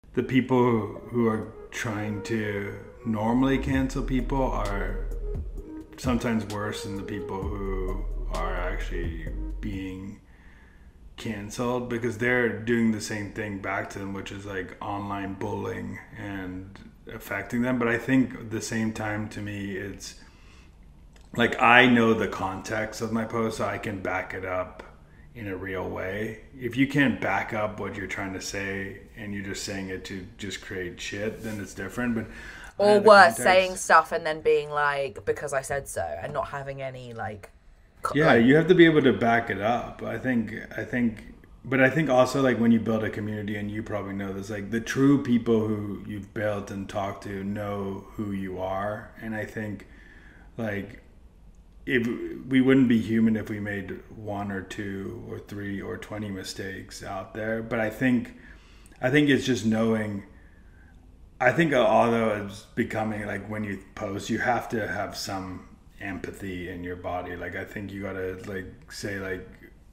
the people who are trying to normally cancel people are sometimes worse than the people who are actually being canceled, because they're doing the same thing back to them, which is like online bullying and affecting them. But I think at the same time, to me, it's like I know the context of my post, so I can back it up in a real way. If you can't back up what you're trying to say and you're just saying it to just create shit, then it's different. But or worse, saying stuff and then being like, because I said so, and not having any like. Yeah, you have to be able to back it up. I think, but I think also like when you build a community, and you probably know this, like the true people who you've built and talked to know who you are. And I think like if we wouldn't be human if we made 1 or 2 or 3 or 20 mistakes out there. But I think it's just knowing. I think although it's becoming like when you post, you have to have some empathy in your body. Like I think you gotta like say like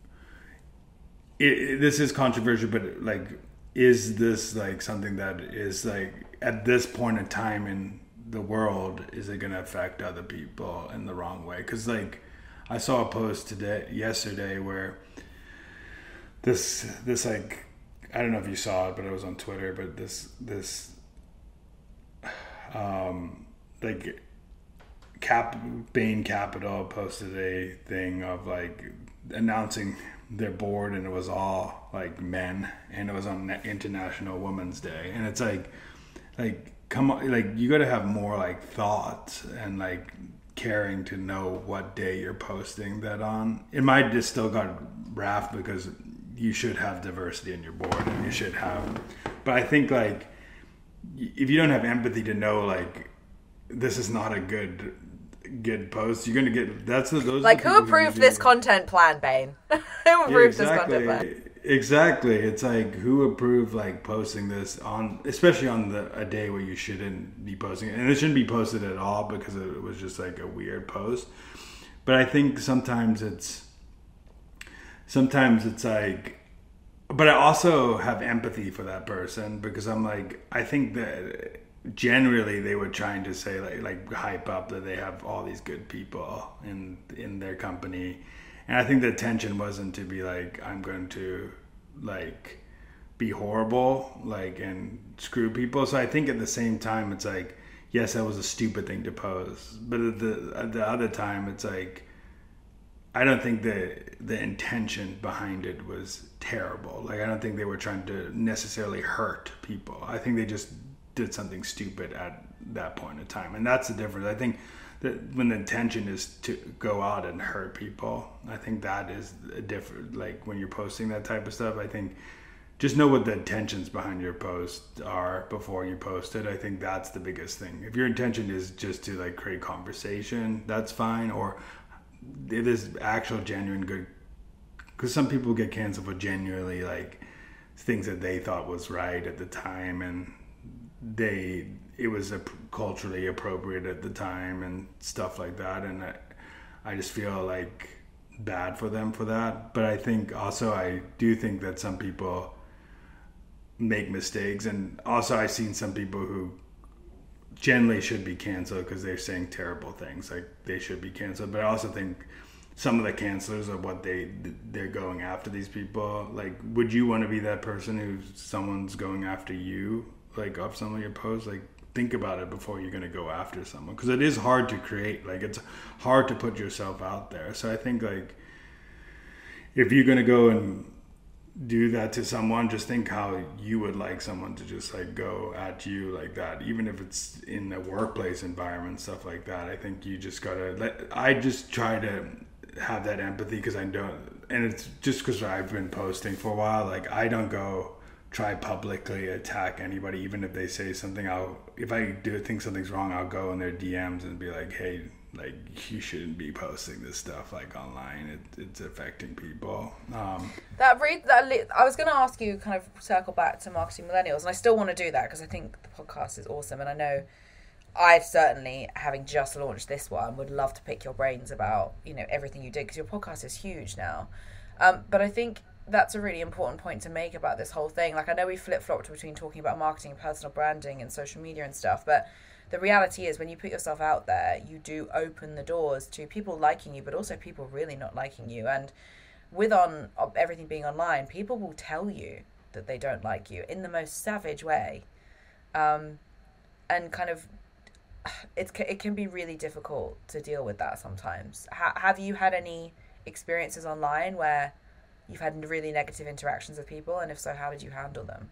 this is controversial, but like is this like something that is like at this point in time in the world, is it gonna affect other people in the wrong way? Because like I saw a post yesterday where this like, I don't know if you saw it, but it was on Twitter, but this like Bain Capital posted a thing of like announcing their board, and it was all like men, and it was on International Women's Day, and it's like come on, like you got to have more like thoughts and like caring to know what day you're posting that on. It might just still got raft because you should have diversity in your board, and you should have, but I think like if you don't have empathy to know like this is not a good post, you're gonna get those like who approved this content plan, Bain? Who approved this content plan? Exactly. It's like who approved like posting this on, especially on a day where you shouldn't be posting it, and it shouldn't be posted at all because it was just like a weird post. But I think sometimes it's like, but I also have empathy for that person, because I'm like, I think that generally they were trying to say like hype up that they have all these good people in their company, and I think the intention wasn't to be like, I'm going to like be horrible like and screw people. So I think at the same time it's like, yes, that was a stupid thing to post, but at the other time it's like, I don't think the intention behind it was terrible. Like I don't think they were trying to necessarily hurt people. I think they just did something stupid at that point in time, and that's the difference. I think that when the intention is to go out and hurt people, I think that is a different, like when you're posting that type of stuff, I think just know what the intentions behind your post are before you post it. I think that's the biggest thing. If your intention is just to like create conversation, that's fine, or it is actual genuine good, because some people get canceled for genuinely like things that they thought was right at the time, and it was culturally appropriate at the time and stuff like that, and I just feel like bad for them for that. But I think also, I do think that some people make mistakes, and also I've seen some people who generally should be canceled because they're saying terrible things, like they should be canceled. But I also think some of the cancelers are what they're going after these people. Like, would you want to be that person who someone's going after you like off some of your posts? Like, think about it before you're going to go after someone, because it is hard to create, like it's hard to put yourself out there. So I think like if you're going to go and do that to someone, just think how you would like someone to just like go at you like that, even if it's in a workplace environment, stuff like that. I think you just gotta I just try to have that empathy, because I don't, and it's just because I've been posting for a while, like I don't go try publicly attack anybody. Even if they say something, if I do think something's wrong, I'll go in their DMs and be like, hey, like you shouldn't be posting this stuff like online. It's affecting people. I was going to ask you, kind of circle back to marketing millennials, and I still want to do that because I think the podcast is awesome, and I know I certainly, having just launched this one, would love to pick your brains about everything you did, because your podcast is huge now. But I think that's a really important point to make about this whole thing. Like, I know we flip-flopped between talking about marketing and personal branding and social media and stuff, but the reality is when you put yourself out there, you do open the doors to people liking you, but also people really not liking you. And with everything being online, people will tell you that they don't like you in the most savage way. And kind of, it can be really difficult to deal with that sometimes. Have you had any experiences online where you've had really negative interactions with people, and if so, how did you handle them?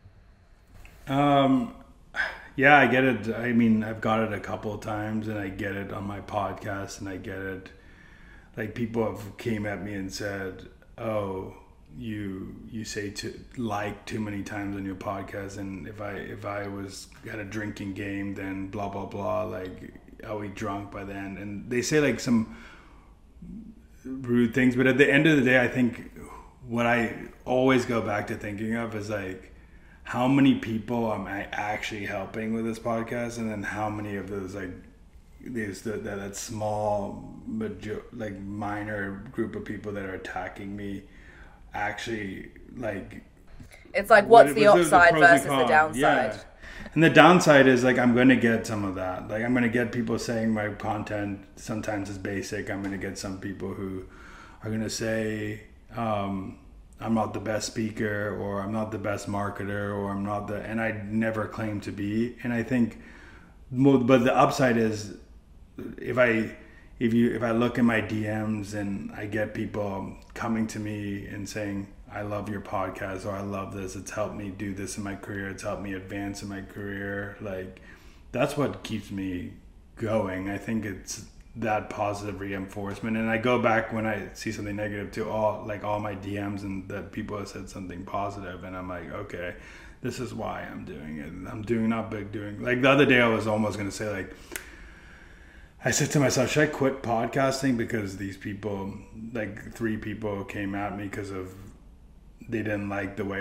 Yeah, I get it. I mean, I've got it a couple of times, and I get it on my podcast, and I get it. Like, people have came at me and said, "Oh, you say too many times on your podcast, and if I was had a drinking game, then blah blah blah. Like, I'll be drunk by then." And they say like some rude things, but at the end of the day, I think what I always go back to thinking of is like, how many people am I actually helping with this podcast, and then how many of those like that small like minor group of people that are attacking me actually like. It's like, what's the upside versus the downside? Yeah. And the downside is like, I'm going to get some of that. Like, I'm going to get people saying my content sometimes is basic. I'm going to get some people who are going to say, I'm not the best speaker, or I'm not the best marketer, or I'm not and I never claim to be. And I think, but the upside is if I look in my DMs and I get people coming to me and saying, I love your podcast, or I love this, it's helped me do this in my career, it's helped me advance in my career, like, that's what keeps me going. I think it's that positive reinforcement. And I go back when I see something negative to all my DMs, and that people have said something positive, and I'm like, okay, this is why I'm doing it. I'm doing like the other day I was almost going to say, like, I said to myself, should I quit podcasting because these people, like 3 people came at me because of they didn't like the way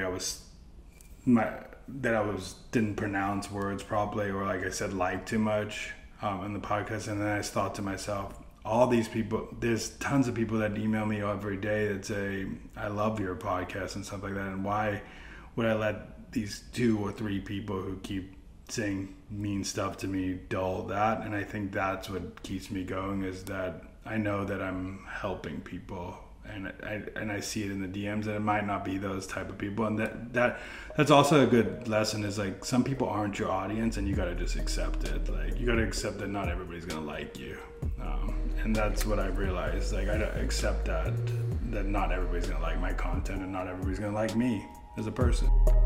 didn't pronounce words properly, or like I said like too much in the podcast. And then I thought to myself, all these people, there's tons of people that email me every day that say, I love your podcast and stuff like that, and why would I let these 2 or 3 people who keep saying mean stuff to me dull that? And I think that's what keeps me going, is that I know that I'm helping people, and I see it in the DMs, and it might not be those type of people. And that's also a good lesson, is like, some people aren't your audience, and you got to just accept it. Like, you got to accept that not everybody's going to like you. And that's what I realized. Like, I accept that not everybody's going to like my content, and not everybody's going to like me as a person.